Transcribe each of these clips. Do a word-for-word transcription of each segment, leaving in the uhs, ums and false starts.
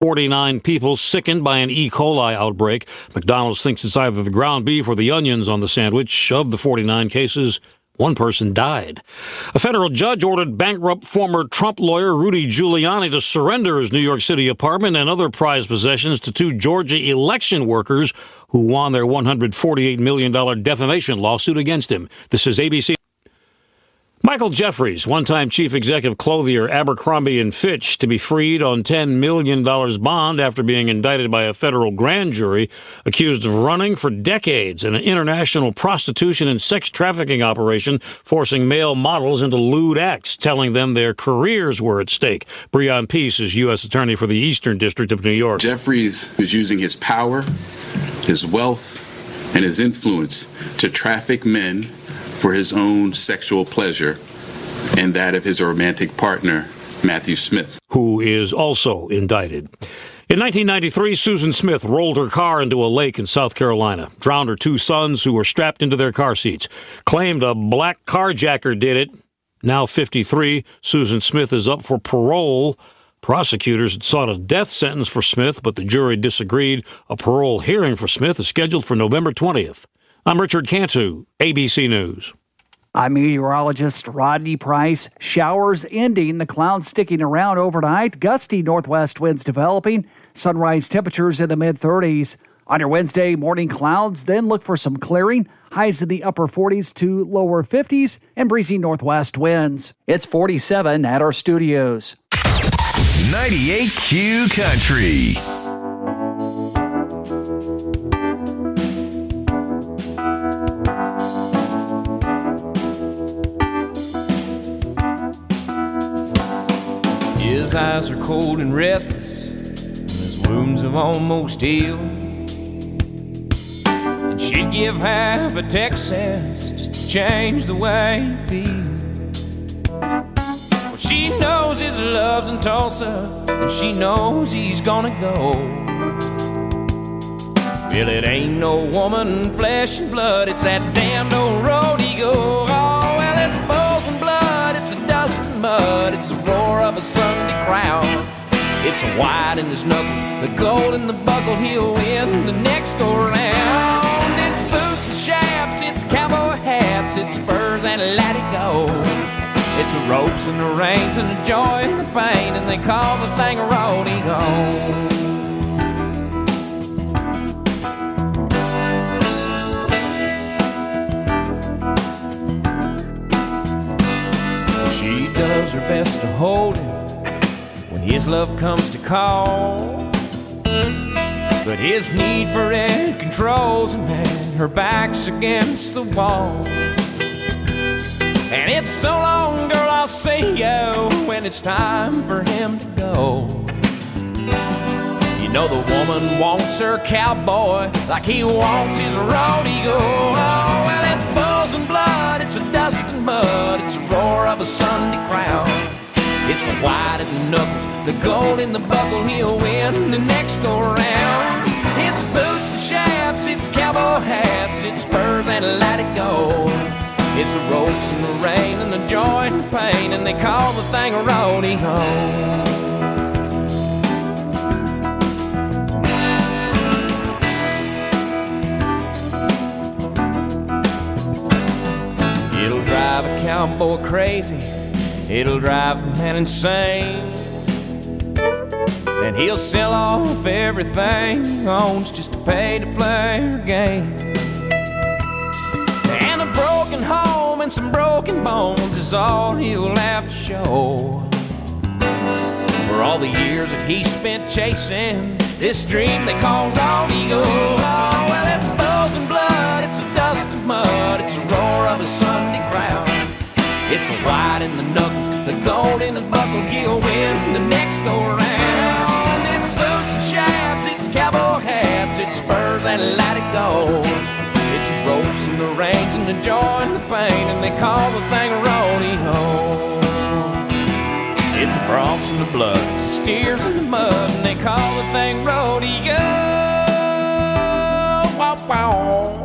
forty-nine people sickened by an E. coli outbreak. McDonald's thinks it's either the ground beef or the onions on the sandwich. Of the forty-nine cases, one person died. A federal judge ordered bankrupt former Trump lawyer Rudy Giuliani to surrender his New York City apartment and other prized possessions to two Georgia election workers who won their one hundred forty-eight million dollars defamation lawsuit against him. This is A B C. Michael Jeffries, one-time chief executive clothier Abercrombie and Fitch, to be freed on ten million dollars bond after being indicted by a federal grand jury, accused of running for decades in an international prostitution and sex trafficking operation, forcing male models into lewd acts, telling them their careers were at stake. Breon Peace is U S Attorney for the Eastern District of New York. Jeffries is using his power, his wealth, and his influence to traffic men for his own sexual pleasure and that of his romantic partner, Matthew Smith, who is also indicted. In nineteen ninety-three, Susan Smith rolled her car into a lake in South Carolina, drowned her two sons who were strapped into their car seats, claimed a black carjacker did it. Now fifty-three, Susan Smith is up for parole. Prosecutors had sought a death sentence for Smith, but the jury disagreed. A parole hearing for Smith is scheduled for November twentieth. I'm Richard Cantu, A B C News. I'm meteorologist Rodney Price. Showers ending, the clouds sticking around overnight, gusty northwest winds developing, sunrise temperatures in the mid-thirties. On your Wednesday, morning clouds, then look for some clearing, highs in the upper forties to lower fifties, and breezy northwest winds. It's forty-seven at our studios. ninety-eight Q Country. His eyes are cold and restless, and his wounds have almost healed. And she'd give half a Texas just to change the way you feel. Well, she knows his love's in Tulsa, and she knows he's gonna go. Well, it ain't no woman, flesh and blood, it's that damned old road he go. Oh, well, it's bulls and blood, it's a dust and mud, it's the roar of a Sunday crowd. It's the white in his knuckles, the gold in the buckle, he'll win the next go round. It's boots and chaps, it's cowboy hats, it's spurs and let it go. It's the ropes and the reins and the joy and the pain, and they call the thing a rodeo. Does her best to hold him when his love comes to call, but his need for it controls him, and her back's against the wall. And it's so long, girl, I'll see you when it's time for him to go. You know the woman wants her cowboy like he wants his rodeo. Oh, well, it's bulls and blood, it's a dust and mud, it's the roar of a Sunday crowd. It's the white in the knuckles, the gold in the buckle, he'll win the next go round. It's boots and chaps, it's cowboy hats, it's spurs and let it go. It's the ropes and the rain and the joy and the pain, and they call the thing a rodeo. It'll drive a cowboy crazy, it'll drive a man insane. Then he'll sell off everything he owns just to pay to play her game. And a broken home and some broken bones is all he'll have to show for all the years that he spent chasing this dream they call rodeo. Oh, well, it's bulls and blood, it's a dust and mud, it's the roar of a Sunday crowd. It's the white in the knuckles, the gold in the buckle, he'll win the next go round. It's boots and chaps, it's cowboy hats, it's spurs and let it go. It's the ropes and the reins and the joy and the pain, and they call the thing a rodeo. It's the broncs and the blood, it's the steers in the mud, and they call the thing rodeo. Wow, wow.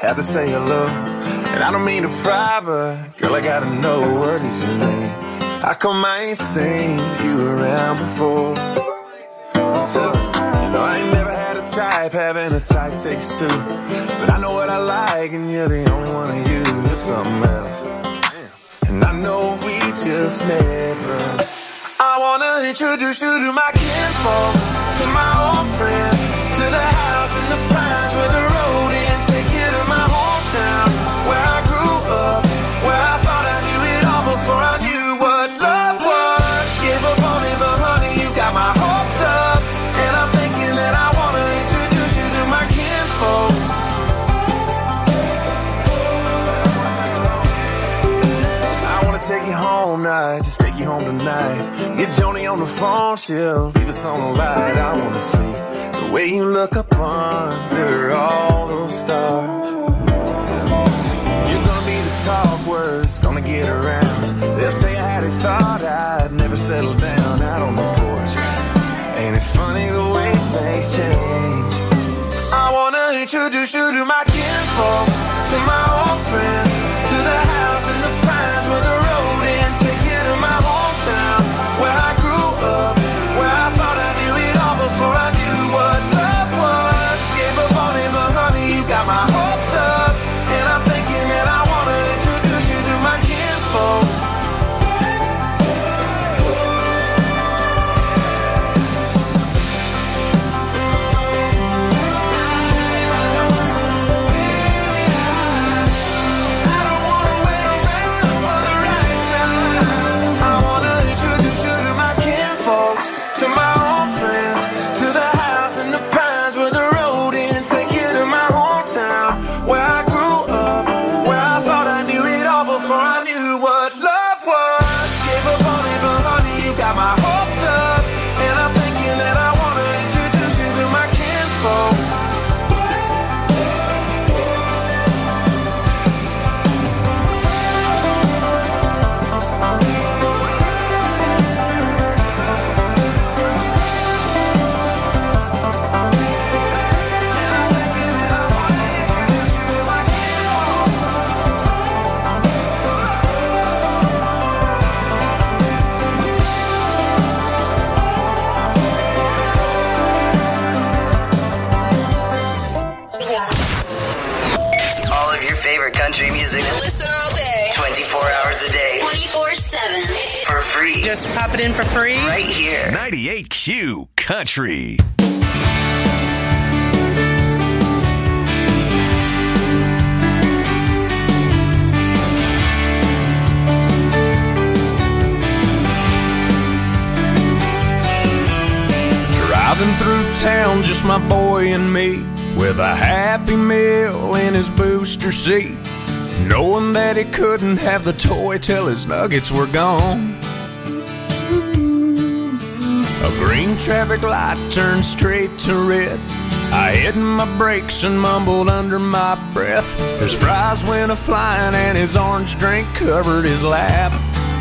had to say hello. And I don't mean to pry, but girl, I gotta know, what is your name? How come I ain't seen you around before? So, you know, I ain't never had a type, having a type takes two. But I know what I like, and you're the only one of you. You're something else. And I know we just met, but I wanna introduce you to my kinfolks, to my old friends, to the house in the pines where the road ends. Take you to my hometown, where I grew up, where I thought I knew it all before I knew what love was. Give up on me, but honey, you got my hopes up. And I'm thinking that I wanna introduce you to my kinfolks. I wanna take you home night, just take you home tonight. Get Joni on the phone, she'll leave us on the light. I wanna see the way you look up under all those stars. You're gonna be the talk words, gonna get around. They'll tell you how they thought I'd never settle down out on the porch. Ain't it funny the way things change? I wanna introduce you to my kinfolks, to my old friends, to the house in the pines where the road ends. Take you to my hometown, where I grew up, where I thought I knew it all before I knew what love was. Gave up on it, but honey, you got my hopes up. And I'm thinking that I wanna introduce you to my kinfolks. To my old friends, to the house in the pines where the road ends. Take you to my hometown, where I grew up, where I thought I knew it all before I knew what love was. Gave up on it, but honey, you got my hopes up. And I'm thinking that I wanna introduce you to my kinfolk. Country music. Listen all day. twenty-four hours a day. twenty-four seven. For free. Just pop it in for free. Right here. ninety-eight Q Country. Driving through town, just my boy and me, with a Happy Meal in his booster seat, knowing that he couldn't have the toy till his nuggets were gone. A green traffic light turned straight to red. I hit my brakes and mumbled under my breath. His fries went a-flying and his orange drink covered his lap.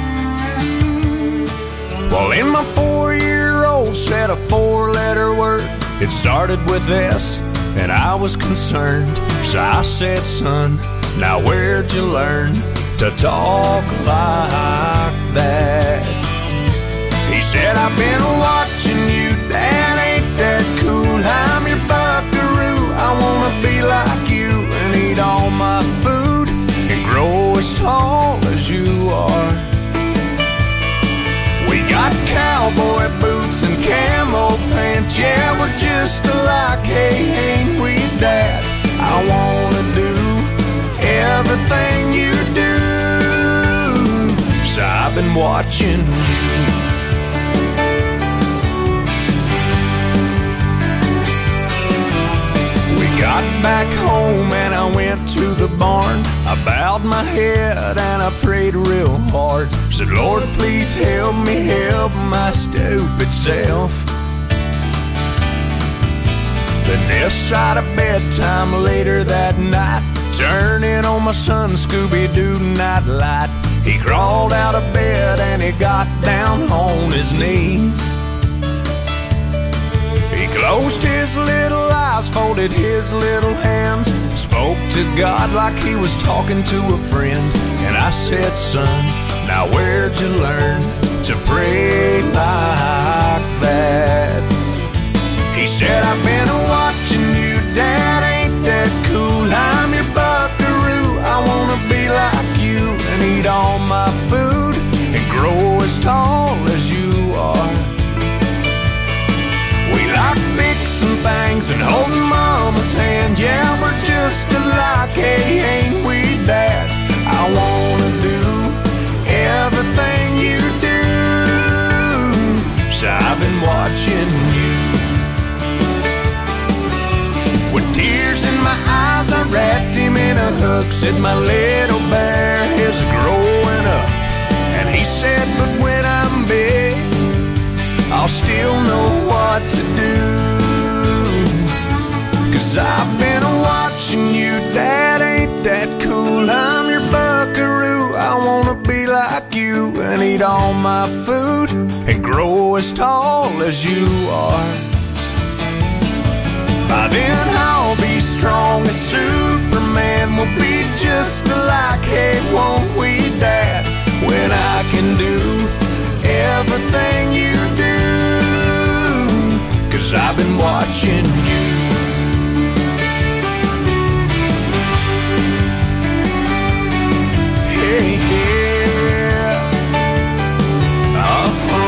Well, in my four-year-old said a four-letter word. It started with S, and I was concerned. So I said, son, now where'd you learn to talk like that? He said, I've been watching you, Dad, ain't that cool? I'm your buckaroo, I wanna be like you and eat all my food and grow as tall as you are. We got cowboy boots and camo pants, yeah, we're just alike, hey, ain't we, Dad? I wanna do everything you do, so I've been watching you. Got back home and I went to the barn. I bowed my head and I prayed real hard. Said, Lord, please help me help my stupid self. Then this side of bedtime later that night, turning on my son Scooby-Doo nightlight. He crawled out of bed and he got down on his knees. He He closed his little eyes, folded his little hands, spoke to God like he was talking to a friend. And I said, son, now where'd you learn to pray like that? He said, I've been watching you, Dad, ain't that cool? I'm your buckaroo, I wanna be like you and eat all my food and grow as tall as you are. We like fixing things and holding Mama's hand. Yeah, we're just alike, hey, ain't we, Dad? I wanna do everything you do, so I've been watching you. With tears in my eyes, I wrapped him in a hug, said my little bear is growing up. And he said, but when I'm big, I'll still know what to do. Cause I've been watching you, Dad, ain't that cool? I'm your buckaroo, I wanna be like you and eat all my food and grow as tall as you are. By then I'll be strong as Superman, we'll be just alike, hey, won't we, Dad? When I can do everything you do, cause I've been watching you. Hey, yeah. Uh-huh.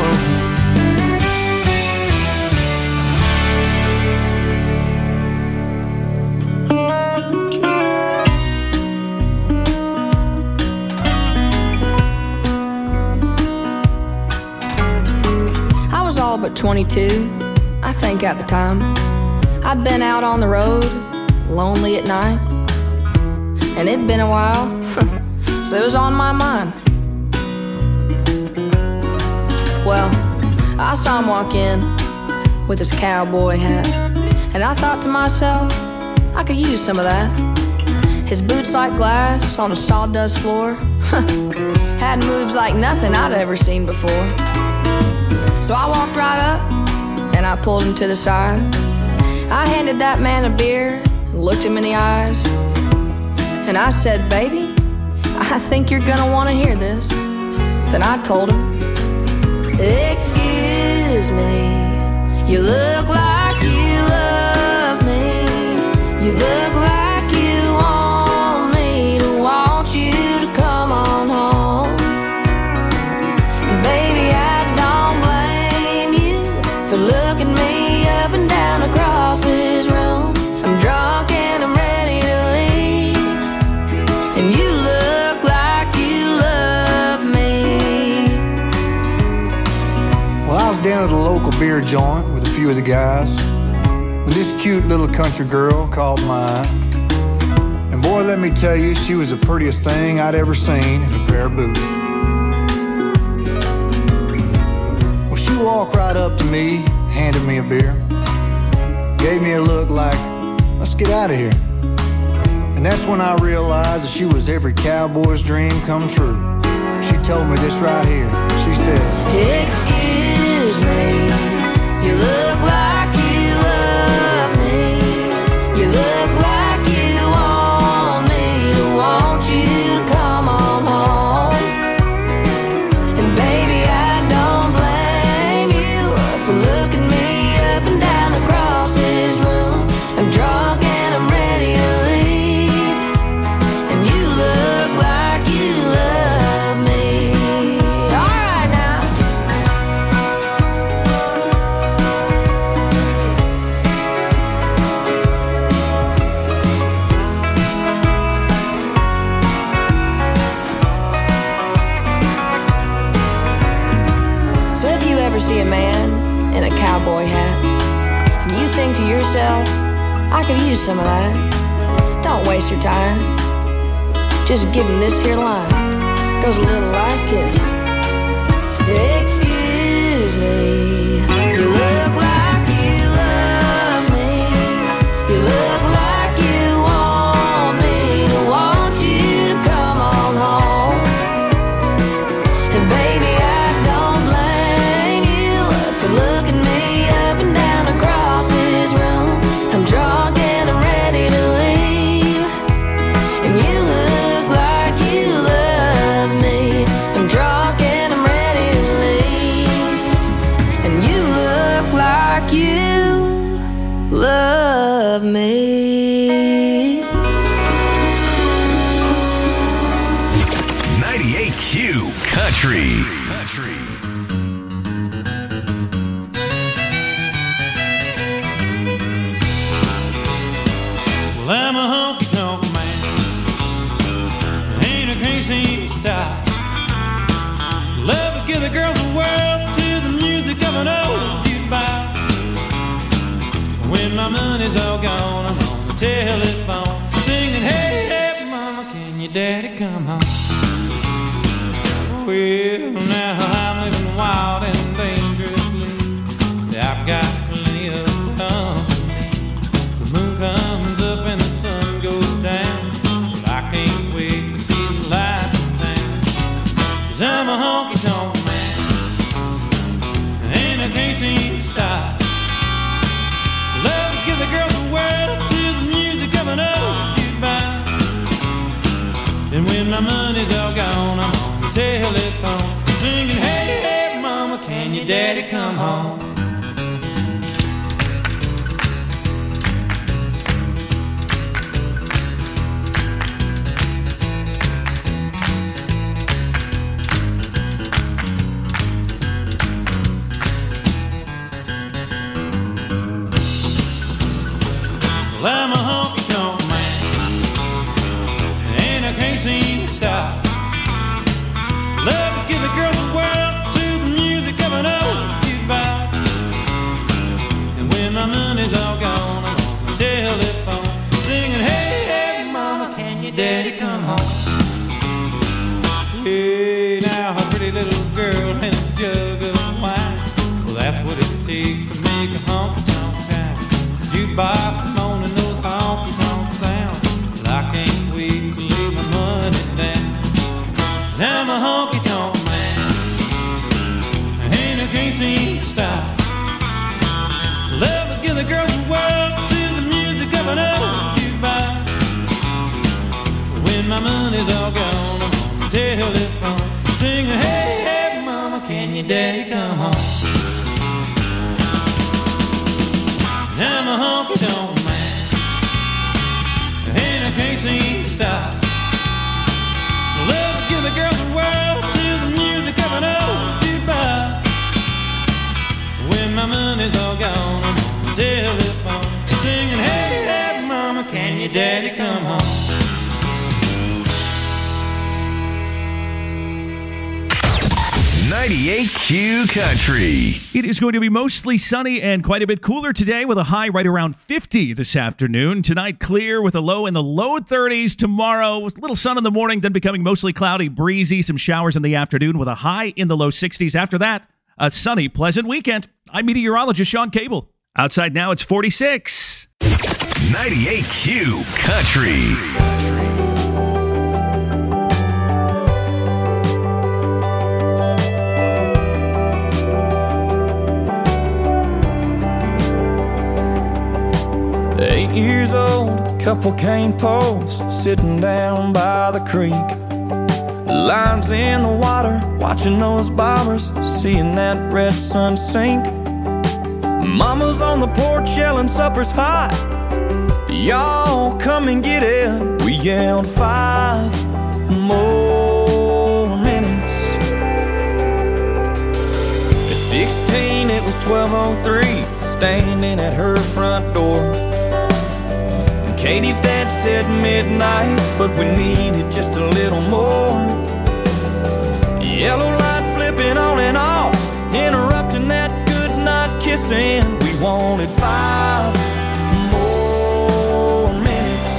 I was all but twenty-two, I think at the time. I'd been out on the road, lonely at night, and it'd been a while, so it was on my mind. Well, I saw him walk in with his cowboy hat, and I thought to myself, I could use some of that. His boots like glass on a sawdust floor had moves like nothing I'd ever seen before. So I walked right up and I pulled him to the side. I handed that man a beer and looked him in the eyes, and I said, baby, I think you're gonna wanna hear this. Then I told him, excuse me, you look like you love me. You look like you want me to want you to come on home. Baby, I don't blame you for looking me up and down across this room. I'm drunk and I'm ready to leave, and you look like you love me. Well, I was down at a local beer joint with a few of the guys when this cute little country girl caught my eye. And boy, let me tell you, she was the prettiest thing I'd ever seen in a pair of boots. Well, she walked right up to me, handed me a beer, gave me a look like, let's get out of here. And that's when I realized that she was every cowboy's dream come true. She told me this right here. She said, excuse me, you look like you love me. You look like you want me to want you to come on home. And baby, I don't blame you for looking me up and down across this room. I'm drunk and I'm ready to leave, and you look like you love me. All right now. So if you ever see a man in a cowboy hat and you think to yourself, I could use some of that, don't waste your time. Just give him this here line. Goes a little like this. Excuse me, you look like you love me. You look like you want me to want you to come on home. And baby, I don't blame you for looking me up and down across Country. Country. Well, I'm a honky-tonk man. Ain't a crazy style. Love to give the girls the world to the music of an old jukebox. When my money's all gone, I'm on the telephone singing, hey, hey, mama, can your daddy come home? Well, now I'm living wild and dangerously. I've got plenty of company. The moon comes up and the sun goes down, but I can't wait to see the light in town. 'Cause I'm a honky-tonk man, and I can't seem to stop. Love to give the girls the world to the music of an old jukebox. And when my money's all gone, I'm on the telephone singing, hey, hey, mama, can your daddy come home? Well, I'm a honky-tonk man, and I can't seem to stop. Love to give the girls the world to the music of an old jukebox. And when my money's all gone, I'm on the telephone singing, hey, hey, mama, can your daddy come home? Hey, now a pretty little girl and a jug of wine. Well, that's what it takes to make a honky-tonk town. Jukebox moaning those honky-tonk sounds. Well, I can't wait to lay my money down. 'Cause I'm a honky-tonk man, and I can't seem to stop. Love to give the girls the world to the music of an old jukebox. When my money's all gone, I'm on the telephone singing, hey, hey, mama, can your daddy come home? I'm a honky-tonk man, and I can't seem to stop. Love to give the girls the world to the music of an old jukebox. When my money's all gone, I'm on the telephone singing, hey, hey, mama, can your daddy come home? ninety-eight Q Country. It is going to be mostly sunny and quite a bit cooler today with a high right around fifty this afternoon. Tonight, clear with a low in the low thirties. Tomorrow, with a little sun in the morning, then becoming mostly cloudy, breezy, some showers in the afternoon with a high in the low sixties. After that, a sunny, pleasant weekend. I'm meteorologist Sean Cable. Outside now, it's forty-six. ninety-eight Q Country. Eight years old, couple cane posts sitting down by the creek. Lines in the water, watching those bobbers, seeing that red sun sink. Mama's on the porch yelling supper's hot. Y'all come and get it. We yelled five more minutes. At sixteen, it was twelve oh three, standing at her front door. Katie's dad said midnight, but we needed just a little more. Yellow light flipping on and off, interrupting that good night kissing. We wanted five more minutes.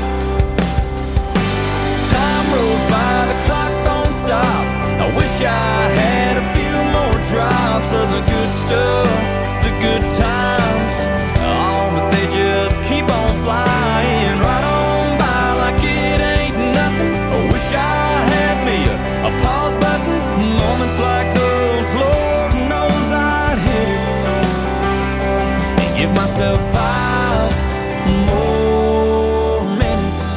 Time rolls by, the clock don't stop. I wish I had a few more drops of the good stuff, the good times. Oh, but they just keep on flying right on by like it ain't nothing. I wish I had me a, a pause button. Moments like those, Lord knows I'd hit it and give myself five more minutes.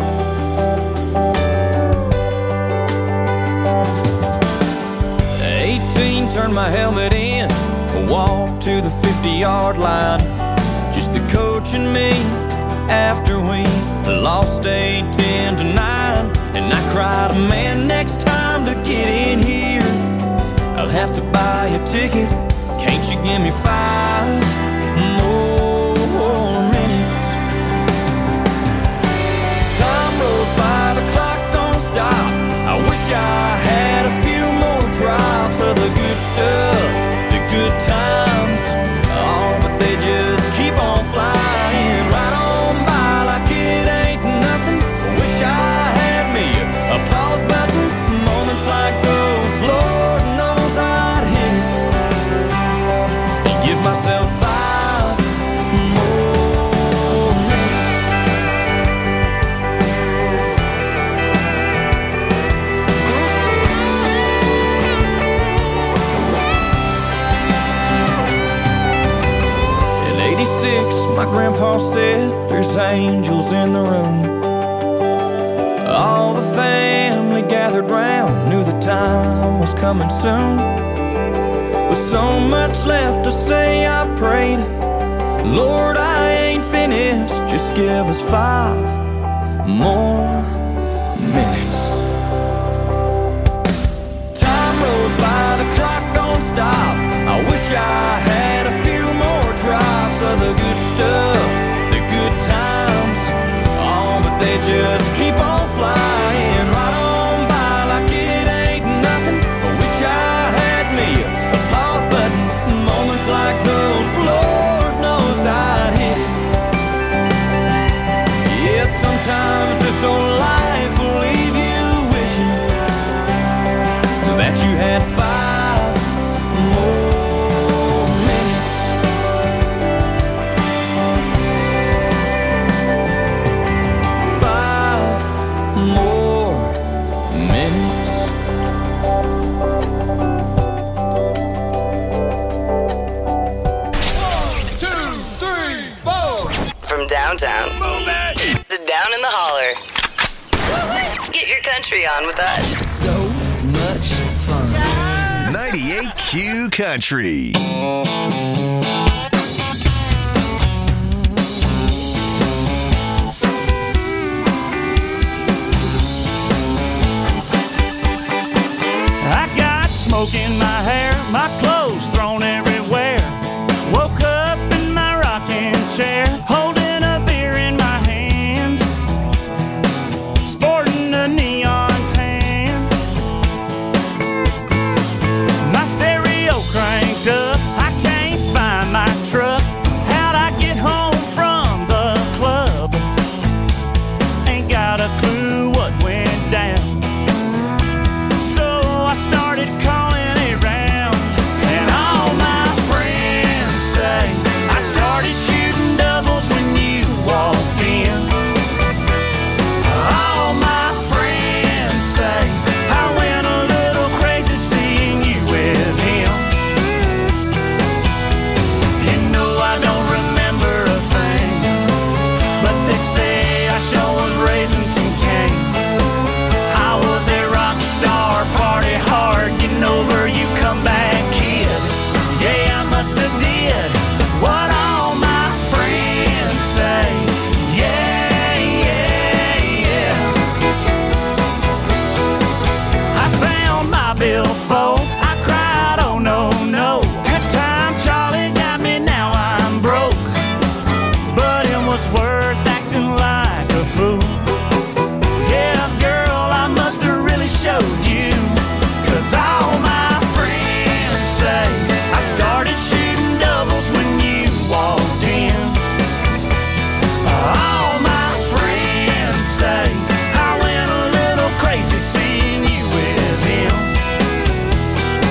eighteen, turned my helmet in, walked to the fifty-yard line. Just the coach and me after we lost eight ten to nine. And I cried, man, next time to get in here a ticket. Can't you give me five more minutes? Time rolls by, the clock don't stop. I wish I had a few more drops of the good stuff, the good times. Oh, but they just keep on flying right on by like it ain't nothing. Wish I had me a pause button. Moments like those, Lord knows I'd hit it and give myself five more minutes. In eighty-six, my grandpa said there's angels in the room. All the family gathered round, knew the time was coming soon. With so much left to say, I prayed, Lord, I ain't finished, just give us five more minutes. Time rolls by, the clock don't stop. I wish I had a few more drops of the good stuff, the good times. Oh, but they just keep on flying right on by like it ain't nothing. I wish I had me a pause button. Moments like those, Lord knows I'd hit it. Yeah, sometimes this old life will leave you wishing that you had five more minutes. Five more minutes. From downtown to down in the holler. Get your country on with us. So much fun. ninety-eight Q Country. I got smoke in my hair, my clothes thrown everywhere. Woke up in my rocking chair, holding a beer in my hand, sporting a neon tan. My stereo cranked up, I can't find my truck. How'd I get home from the club? Ain't got a clue what went down. So I started calling around, and all my friends say I started shooting doubles when you walked in. All my friends say I went a little crazy seeing you with him. You know I don't remember a thing, but they say I sure was raising some cane. I was a rock star, party hard, getting over you come back kid. Yeah, I must have did what all my friends say. Yeah, yeah, yeah. I found my billfold, I cried, oh no, no. Good time, Charlie got me, now I'm broke. But it was worth acting like a fool. Yeah, girl, I must have really showed you. Cause all my friends say I started shooting doubles when you walked in. All my friends say I went a little crazy seeing you with him.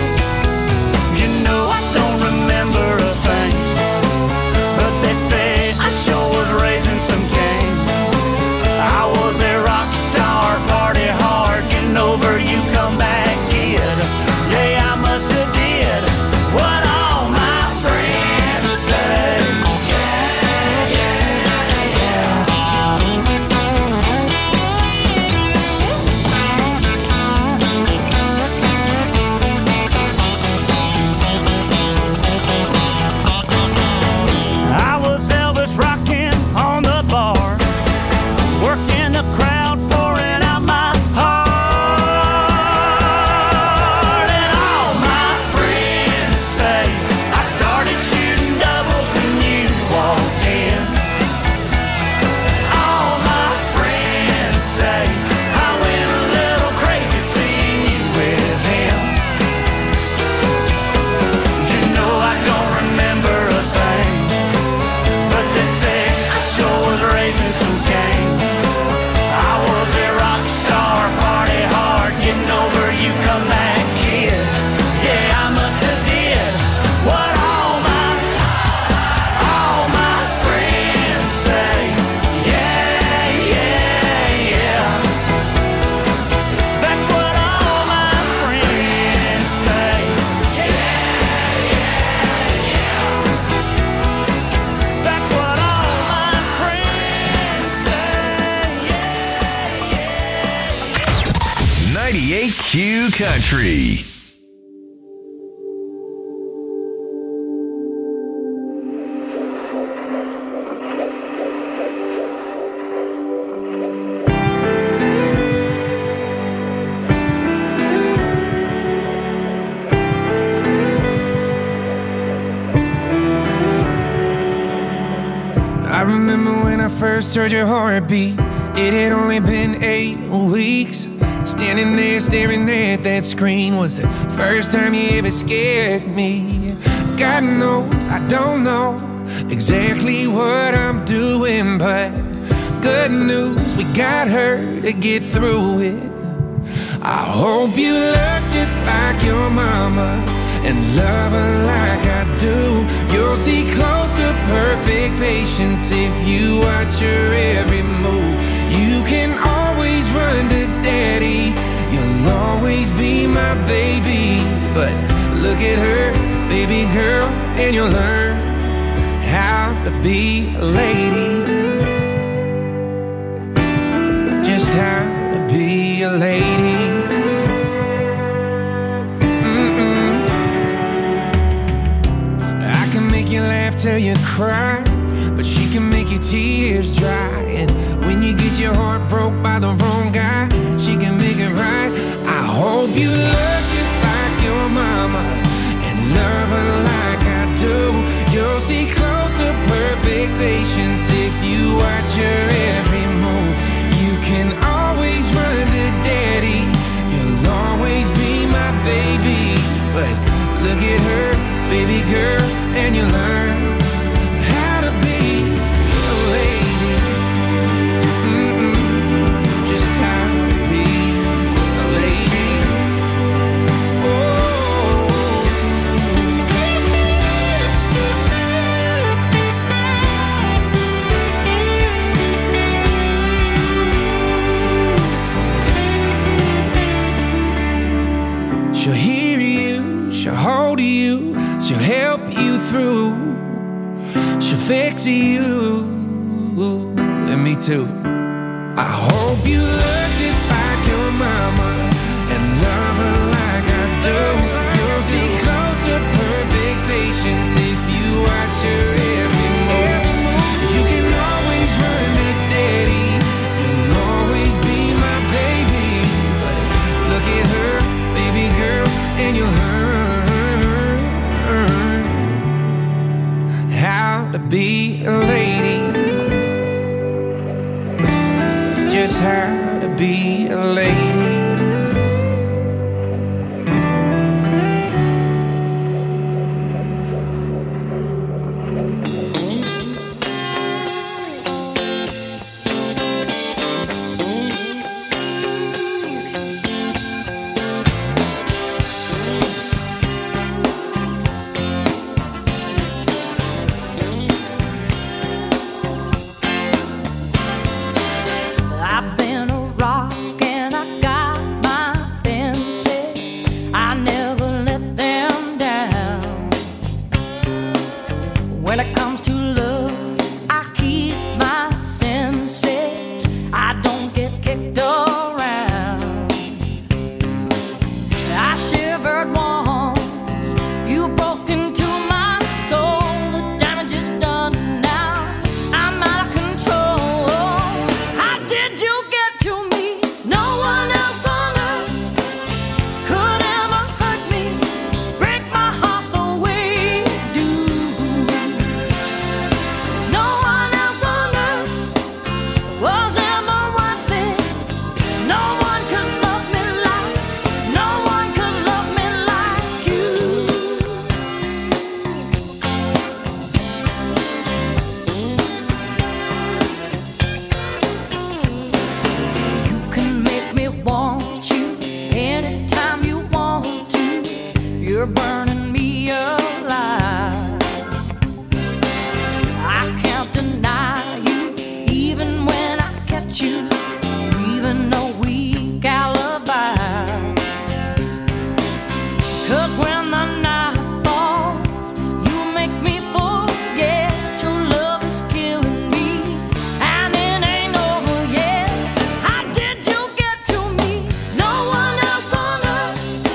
Country. I remember when I first heard your heartbeat. It had only been eight weeks. Standing there staring there at that screen was the first time you ever scared me. God knows I don't know exactly what I'm doing, but good news, we got her to get through it. I hope you look just like your mama and love her like I do. You'll see close to perfect patience if you watch her every move. You can always run to daddy, you'll always be my baby. But look at her, baby girl, and you'll learn how to be a lady. Just how to be a lady. Mm-mm. I can make you laugh till you cry, but she can make your tears dry. And when you get your heart broke by the wrong guy, she can make it right. I hope you look just like your mama and love her like I do. You'll see close to perfect patience if you watch her every move. You can always run to daddy, you'll always be my baby. But look at her, baby girl, and you learn how to be a lady. Mm-mm. Just how to be a lady. She'll hear you, she'll hold you, she'll help you through, she'll fix you, and me too. I hope you look just like your mama and love her like I do. You'll see close to perfect patience if you watch her every move. You can always run to daddy, you'll always be my baby. But look at her, baby girl, and you'll learn how to be a lady. Just how to be a lady. I've been a rock and I got my fences. I never let them down. When it comes to love, I keep my senses. I don't get kicked around. I shivered once, you broke into my soul. The damage is done now, I'm out of control. How did you get to me? No one else on earth could ever hurt me, break my heart the way you do. No one else on earth was ever worth it. No one could love me like, no one could love me like you. You can make me want you anytime you want to. You're burning me alive. I can't deny you, even when I catch you, even a weak alibi. 'Cause when the night falls, you make me forget your love is killing me, and it ain't over yet. How did you get to me? No one else on earth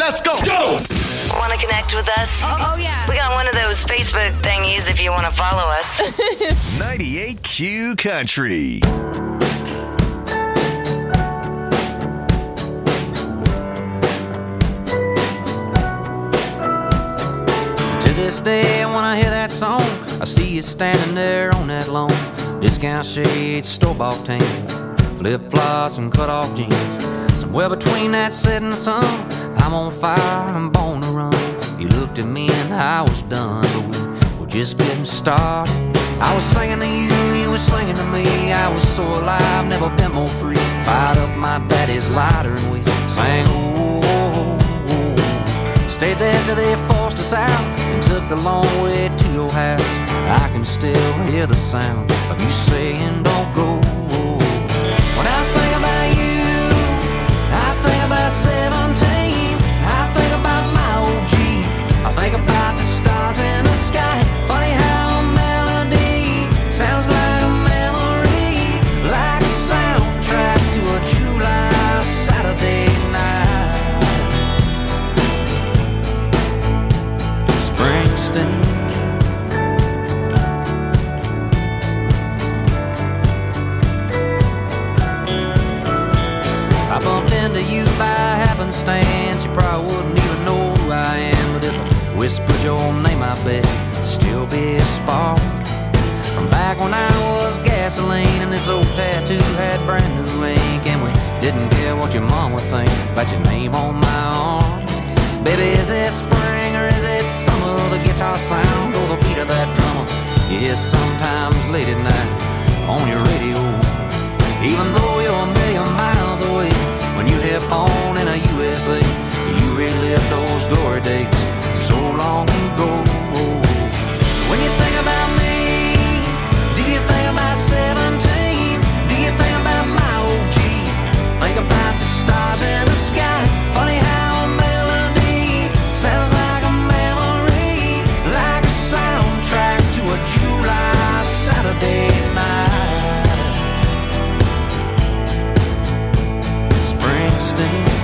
Let's go. Go. Want to connect with us? Oh, oh, yeah. We got one of those Facebook thingies if you want to follow us. ninety-eight Q Country. To this day, when I hear that song, I see you standing there on that lawn. Discount shades, store-bought tan, flip-flops and cut-off jeans. Somewhere between that setting sun, I'm on fire, I'm born to run. You looked at me and I was done, but we were just getting started. I was singing to you, you were singing to me. I was so alive, never been more free. Fired up my daddy's lighter and we sang, oh, oh, oh. Stayed there till they forced us out and took the long way to your house. I can still hear the sound of you saying don't go. When I think about you, I think about seventeen. I think about my O G. I think about the stars in the sky. Funny how a melody sounds like a memory, like a soundtrack to a July Saturday night. Springsteen. I bumped into you by happenstance. You probably wouldn't even know who I am, but if I whispered your name, I bet it'd still be a spark. From back when I was gasoline and this old tattoo had brand new ink, and we didn't care what your mom would think about your name on my arm. Baby, is it spring or is it summer? The guitar sound or the beat of that drummer you hear sometimes late at night on your radio. Even though you're a million miles away, when you hit on in a U S A, you relive those glory days so long ago. When you think about me, do you think about seventeen? Do you think about my O G? Think about the stars in the sky. Funny how a melody sounds like a memory, like a soundtrack to a July Saturday night. Springsteen.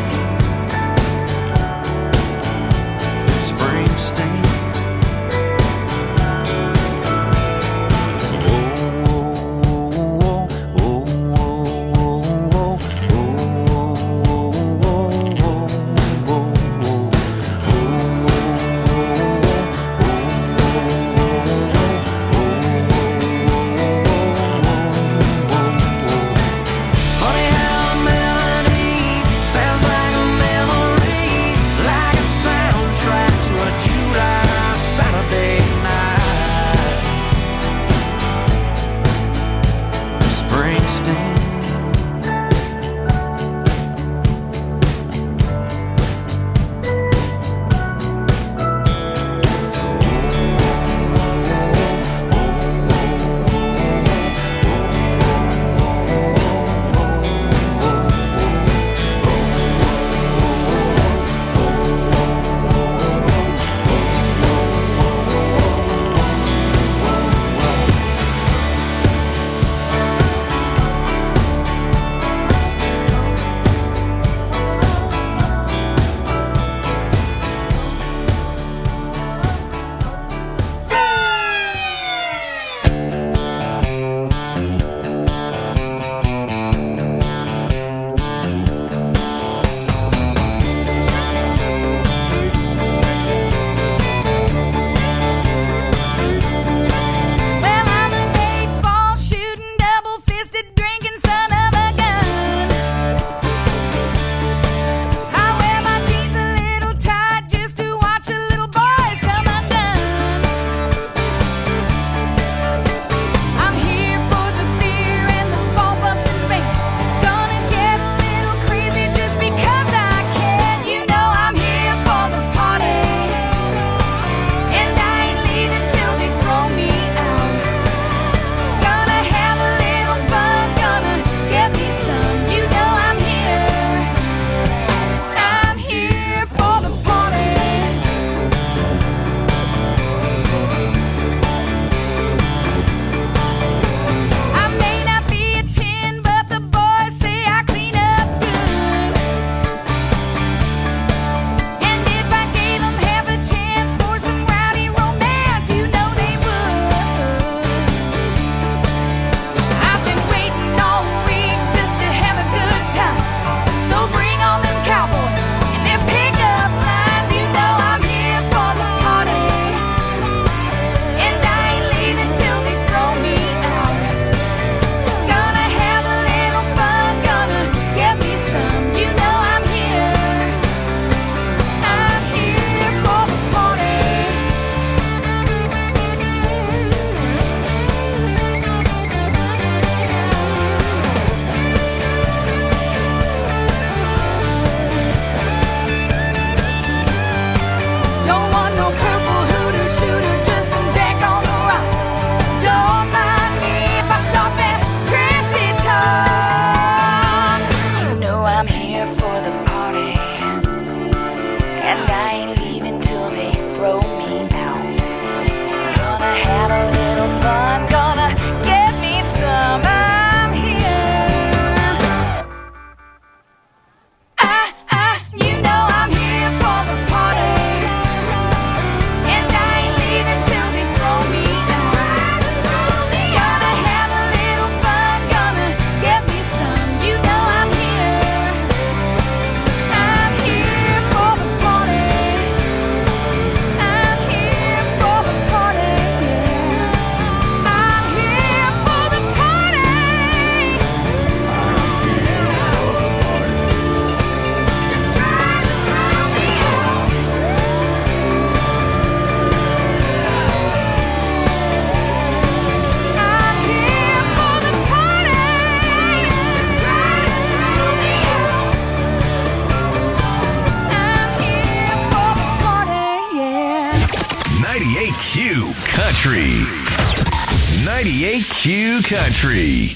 Country. ninety-eight Q Country.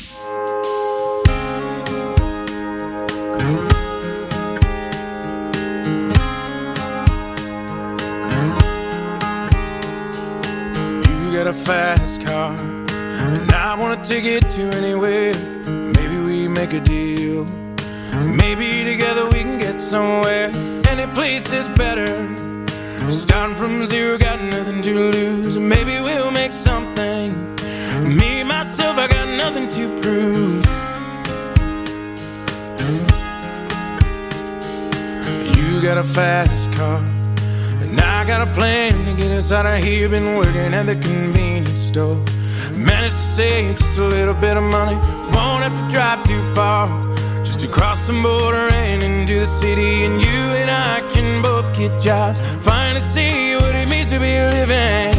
You got a fast car, and I wanna take it to anywhere. Maybe we make a deal. Maybe together we can get somewhere. Any place is better. Starting from zero, got nothing to lose. Maybe we'll make something. Me, myself, I got nothing to prove. You got a fast car, and I got a plan to get us out of here. Been working at the convenience store. Managed to save just a little bit of money. Won't have to drive too far, just to cross the border and into the city. And you and I can both get jobs, finally see what it means to be living.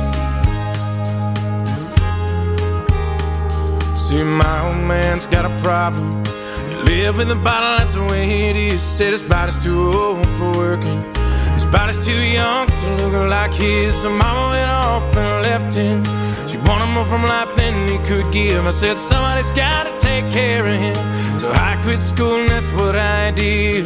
See, my old man's got a problem. He live with a bottle, that's the way it is. Said his body's too old for working, his body's too young to look like his. So mama went off and left him. She wanted more from life than he could give. I said somebody's gotta take care of him. So I quit school and that's what I did.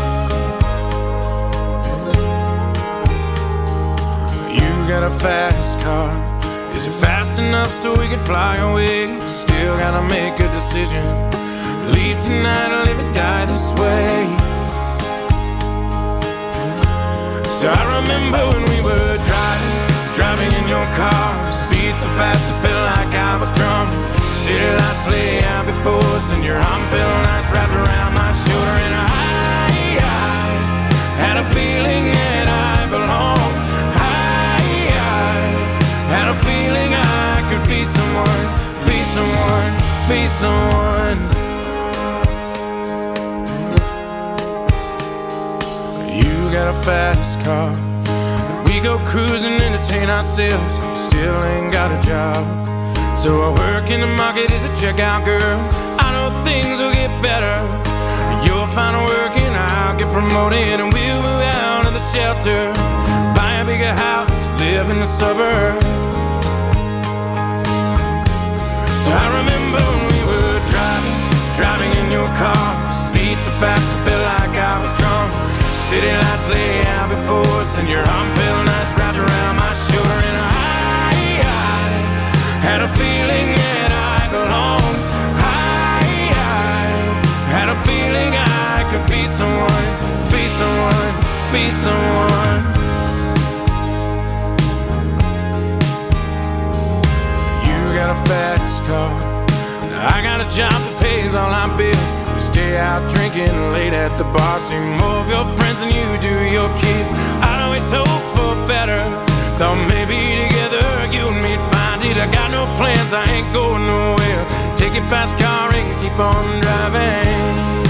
You got a fast car. Is it fast enough so we can fly away? Still gotta make a decision. Leave tonight or live or die this way. So I remember when we were driving, driving in your car. Speed so fast I felt like I was drunk. City lights lay out before us, and your arm felt nice wrapped around my shoulder. And I, I had a feeling that I belonged. I, I had a feeling I could be someone, be someone, be someone. You got a fast car. We go cruising, entertain ourselves. Still ain't got a job. So I work in the market as a checkout girl. I know things will get better. You'll find work and I'll get promoted, and we'll move out of the shelter, buy a bigger house, live in the suburbs. So I remember when we were driving, driving in your car. Speed so fast I felt like I was drunk. City lights lay out before us, and your arm felt nice wrapped around my shoulder. And I, I had a feeling that I belonged. I, I had a feeling I could be someone, be someone, be someone. You got a fast car. Now I got a job that pays all our bills. We stay out drinking late at the bar. See more of your friends than you do your kids. I'd always hope for better. Thought maybe together you and me'd find it. I got no plans, I ain't going nowhere. Take your fast car and keep on driving.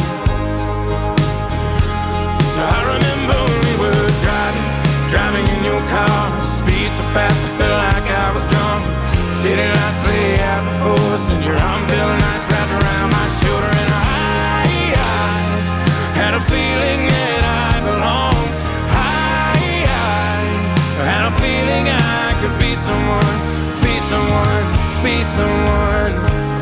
So I remember when we were driving, driving in your car. Speed so fast I felt like I was drunk. City lights lay out before us, and your arm felt nice wrapped around my shoulder. And I, I had a feeling that I belonged. I, I had a feeling I could be someone, be someone, be someone.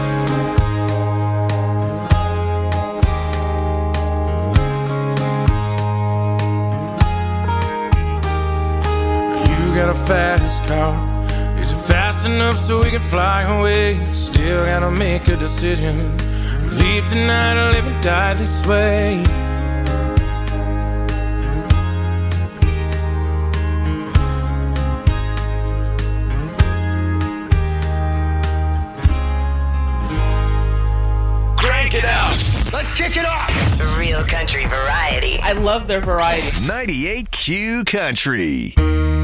You got a fast car. Is it fast enough so we can fly away? Still gotta make a decision. Leave tonight or live and die this way. Crank it up. Let's kick it off. Real country variety. I love their variety. ninety-eight Q Country.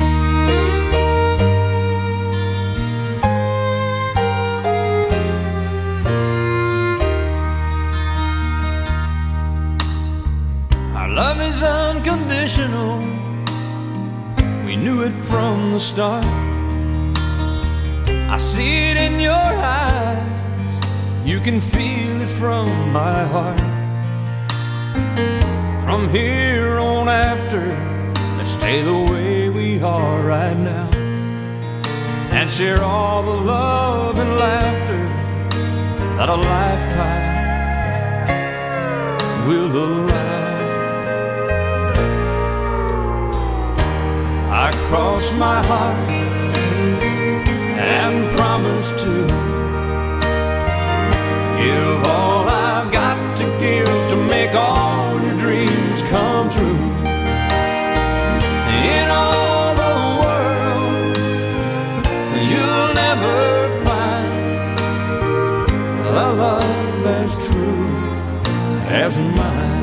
Love is unconditional. We knew it from the start. I see it in your eyes. You can feel it from my heart. From here on after, let's stay the way we are right now. and share all the love and laughter that a lifetime will allow. I cross my heart and promise to give all I've got to give to make all your dreams come true. In all the world, you'll never find a love as true as mine.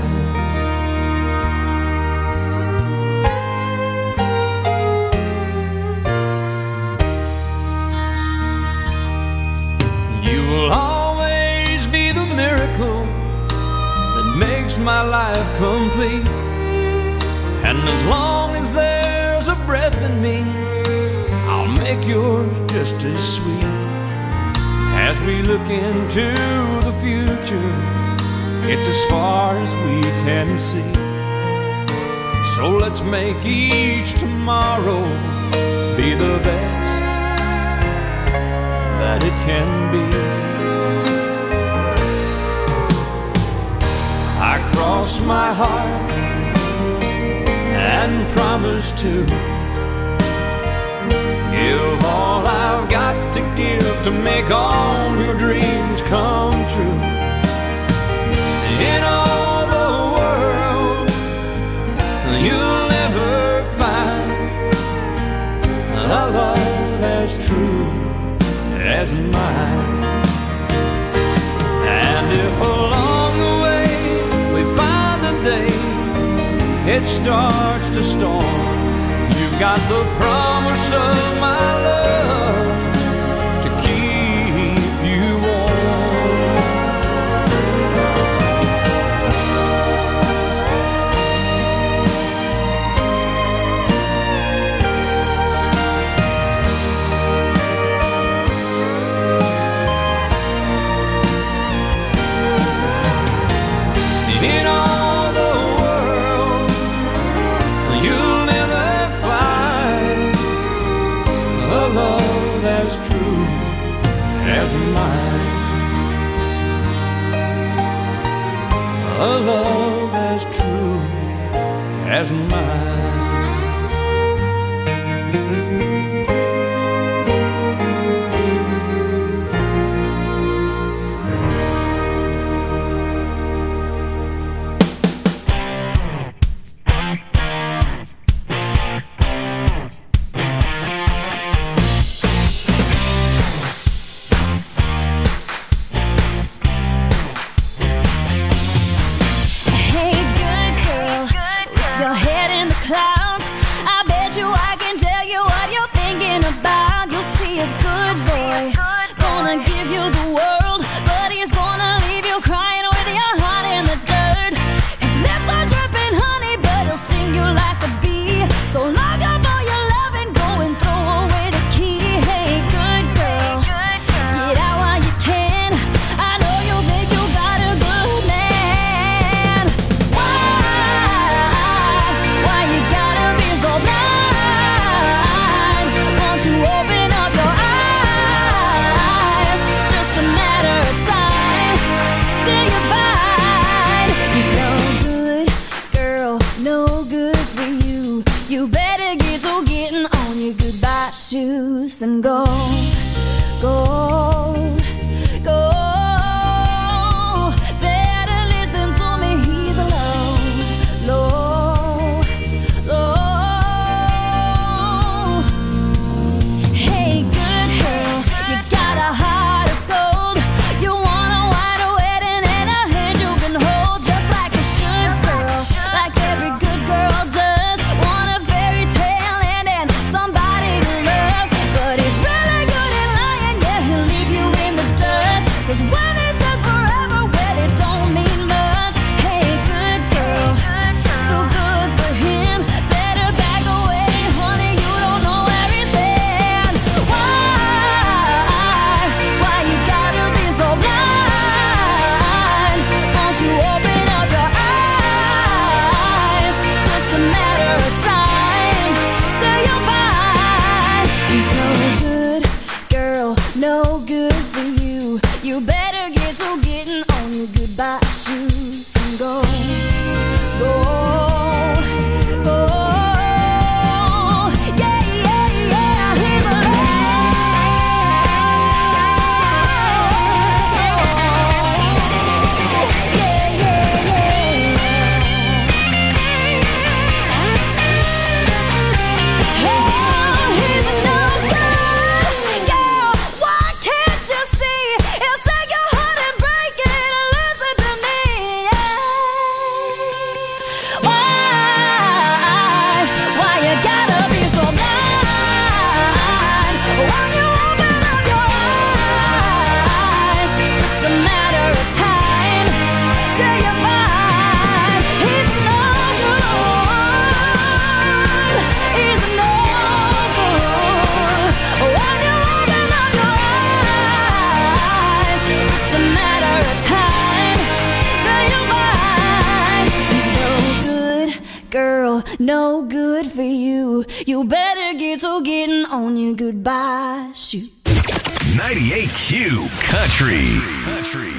You will always be the miracle that makes my life complete. And as long as there's a breath in me, I'll make yours just as sweet. As we look into the future, it's as far as we can see. So let's make each tomorrow be the best that it can be. I cross my heart and promise to give all I've got to give to make all your dreams come true. In all the world, you'll never find a love as true as mine. And if along the way we find a day it starts to storm, you've got the promise of my love to keep you warm. In all the world, you'll never find a love as true as mine. A love as true as mine. And go, go, go. Better listen to me, he's low, low, low. Hey, good girl, you got a heart of gold. You want a white wedding and a hand you can hold, just like a should girl, like every good girl does. Want a fairy tale ending, somebody to love. But he's really well, no good for you. You better get to getting on your goodbye shoot. ninety-eight Q Country. Country.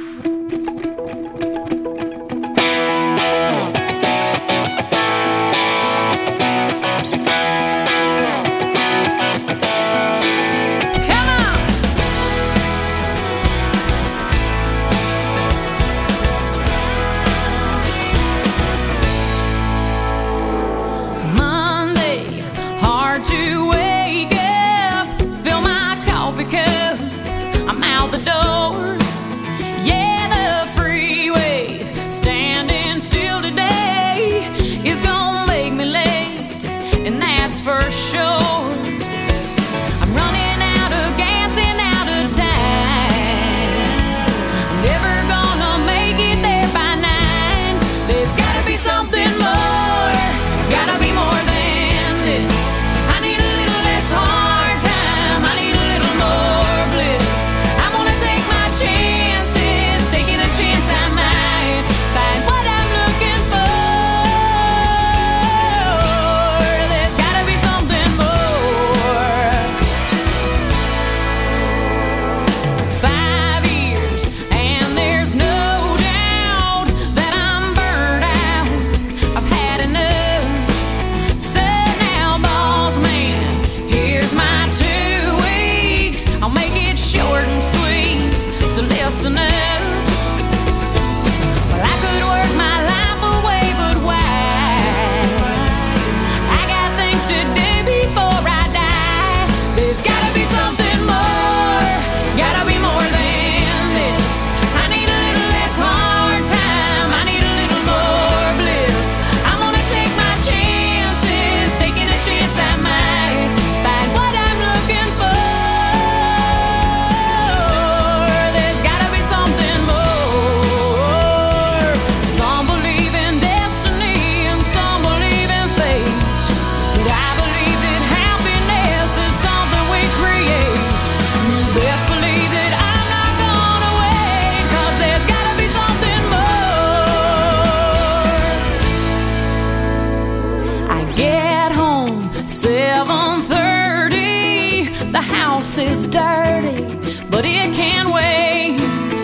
Is dirty, but it can wait.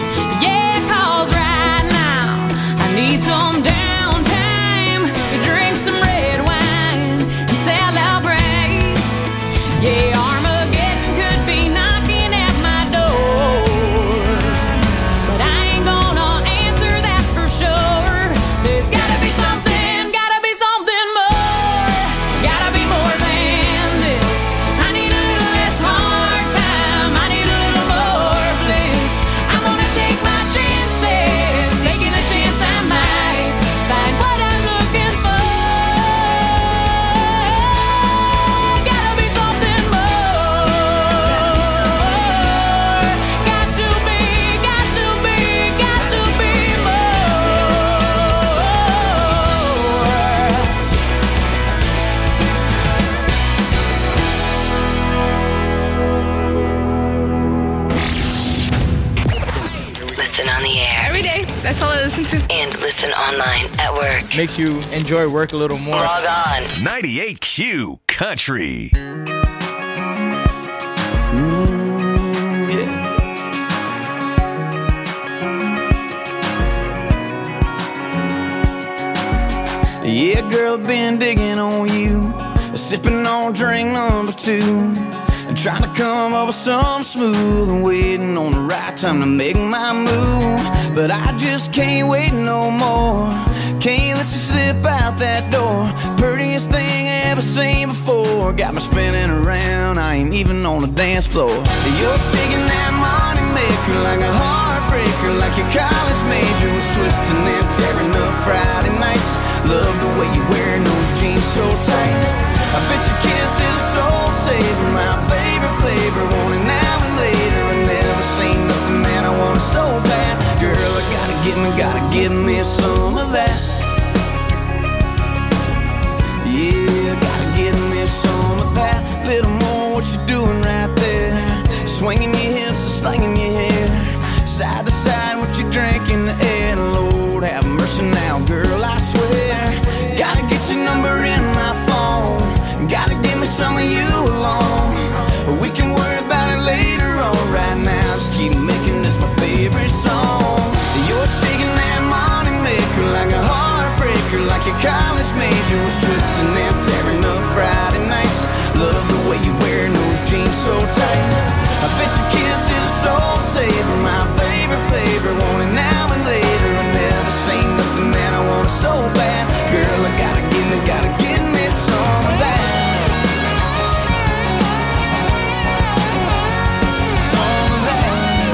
Yeah, cause right now I need some downtime to drink some red wine and celebrate. Yeah, Armageddon could be knocking at my door, but I ain't gonna answer, that's for sure. There's gotta be something, gotta be something more, gotta be more than this. I need a little less harm. That's all I listen to. And listen online at work. Makes you enjoy work a little more. Log on. ninety-eight Q Country. Mm, yeah. Yeah, girl, been digging on you, sipping on drink number two. Trying to come up with something smooth and waiting on the right time to make my move. But I just can't wait no more. Can't let you slip out that door. Prettiest thing I ever seen before. Got me spinning around, I ain't even on the dance floor. You're shaking that money maker like a heartbreaker, like your college major was twisting and tearing up Friday nights. Love the way you're wearing those jeans so tight. I bet your kiss is a soul saver, my favorite flavor. Want it now and later. I never seen nothing that I want so bad. Girl, I gotta get me, gotta give me some of that. Yeah, gotta give me some of that. Little more what you doing right there. Swinging your hips and slinging your hair. Side to side, what you drink in the air. Lord have mercy now, girl, I swear. Gotta get college major was twisting and tearing up Friday nights. Love the way you wear those jeans so tight. I bet your kiss is a soul saver, my favorite flavor. Want it now and later. I never seen nothing that I want so bad. Girl, I gotta get me, gotta get me some of that. Some of that.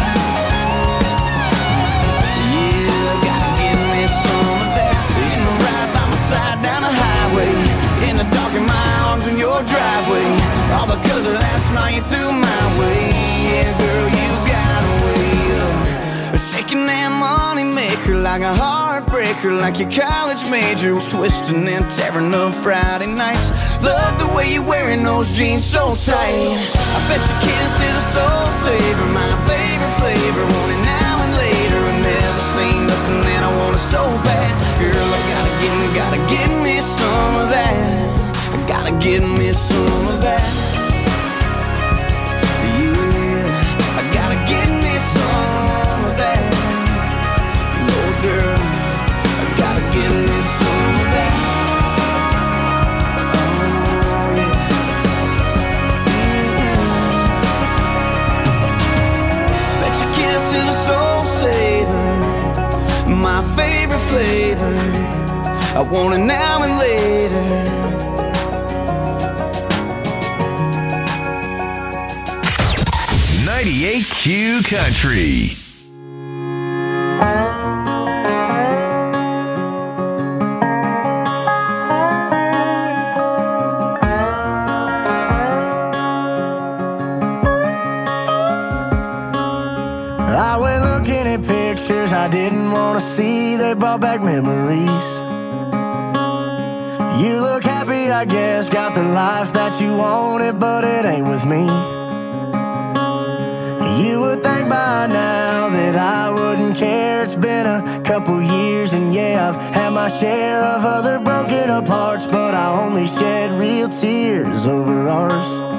Yeah, I gotta get me some of that. In the ride by my side down the highway, in the dark in my arms in your driveway, all because of last night you threw my way. Yeah, girl, you got a way of shaking that money maker like a heartbreaker, like your college major was twisting and tearing up Friday nights. Love the way you're wearing those jeans so tight. I bet your kiss is a soul saver, my favorite flavor. Want it now and later. I've never seen nothing that I want so bad. Girl, I gotta get me, gotta get me some of that. I gotta get me some of that. Yeah, I gotta get me some of that. No, girl, I gotta get me some of that. Oh, yeah. Mm-hmm. Bet your kiss is a soul saver, my favorite flavor. I want it now and later. ninety-eight Q Country. I went looking at pictures I didn't want to see. They brought back memories. You look happy, I guess, got the life that you wanted, but it ain't with me. You would think by now that I wouldn't care. It's been a couple years and yeah, I've had my share of other broken up hearts, but I only shed real tears over ours.